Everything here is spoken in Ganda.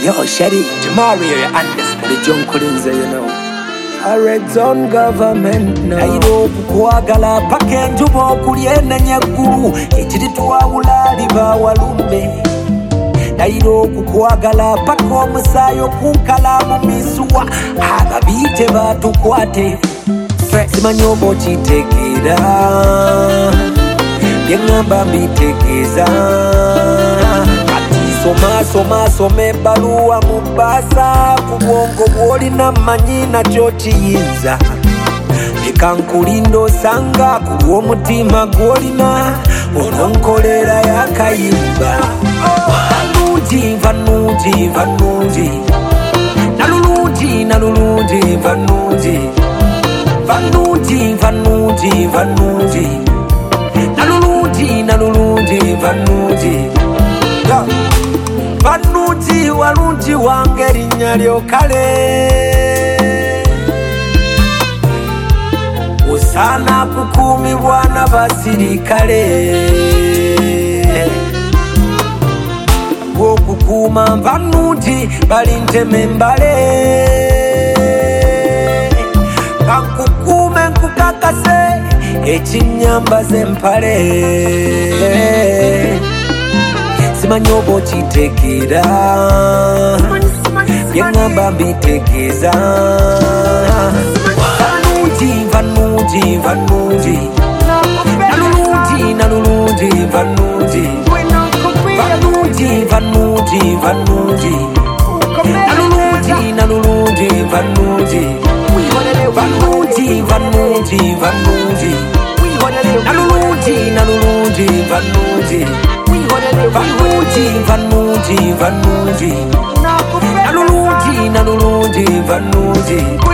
Yo, Shady, tomorrow you understand. The John Collins, you know. A red zone government now. Nairo kukwagala pake njubo kuliena nyakuru. Echidi tuwawulali bawalumbe. Nairo kukwagala pako musayo kunkalamu misuwa. Ababite batukwate. Simanyobo chitekera. Yengamba mitekeza. Soma baluwa mubasa kubwongo bwolina manyi nakyo kiyinza ekankulindo sanga kulwo mutima gwolina ononkolera yakayimba vanungi nalulungi vanungi nalulungi vanungi Vanuji walunji wange linnya lyokale usana kukumibwa n'abasirikale okukuma vanuji balinteme mbale kankukume nkukakase ekinyamba z'empale simanyobo chitekera yengamba mbitekeza vanungi nalulungi vanungi Vanuji